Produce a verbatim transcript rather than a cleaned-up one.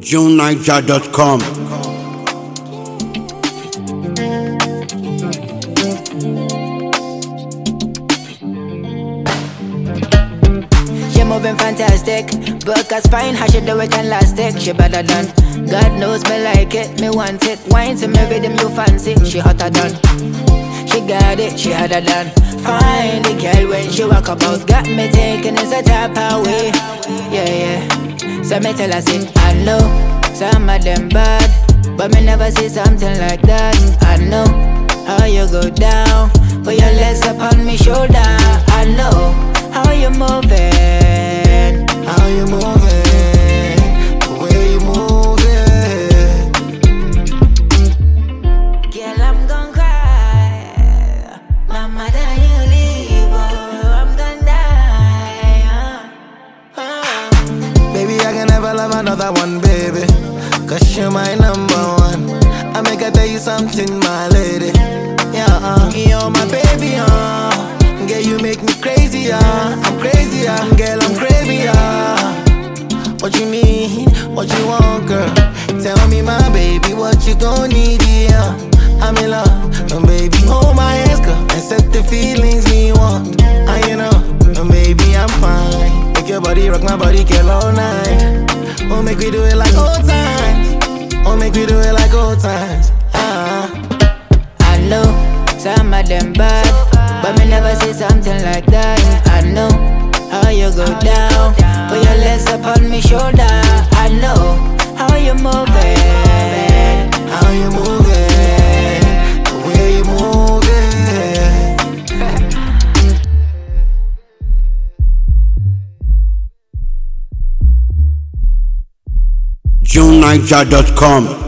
June Niger dot com. She moving fantastic, book a spine, how she do it elastic. She better than, God knows me like it, me want it. Wine to me rhythm you fancy, she hotter than. She got it, she harder than. Find the girl when she walk about, got me taking it's a top away. Yeah, yeah. So me tell her say, I know some of them bad, but me never see something like that. I know how you go down, put your legs up on me shoulder. I know how you moving, how you moving, the way you moving. Girl, I'm gon' cry, mama, then you leave, oh, I'm gon' die. uh, uh. Baby, I can never love another one, baby, cause you're my number one. I make her tell you something, my lady. Yeah, uh, you're my baby, uh. Girl, you make me crazy, uh. I'm crazy, uh. Girl, I'm crazy, uh. What you need, what you want, girl? Tell me, my baby, what you gon' need, yeah. I'm in love, and baby, hold my hands, girl, and set the feelings me want. And you know, and baby, I'm fine. Make your body rock my body, girl, all night. Oh, make we do it like old times. Oh, make we do it like old times. Uh-huh. I know some of them bad, but me never see something like that. I know how you go down, put your legs up on me shoulder. I know how you moving, How you moving, the way you moving. June Niger dot com.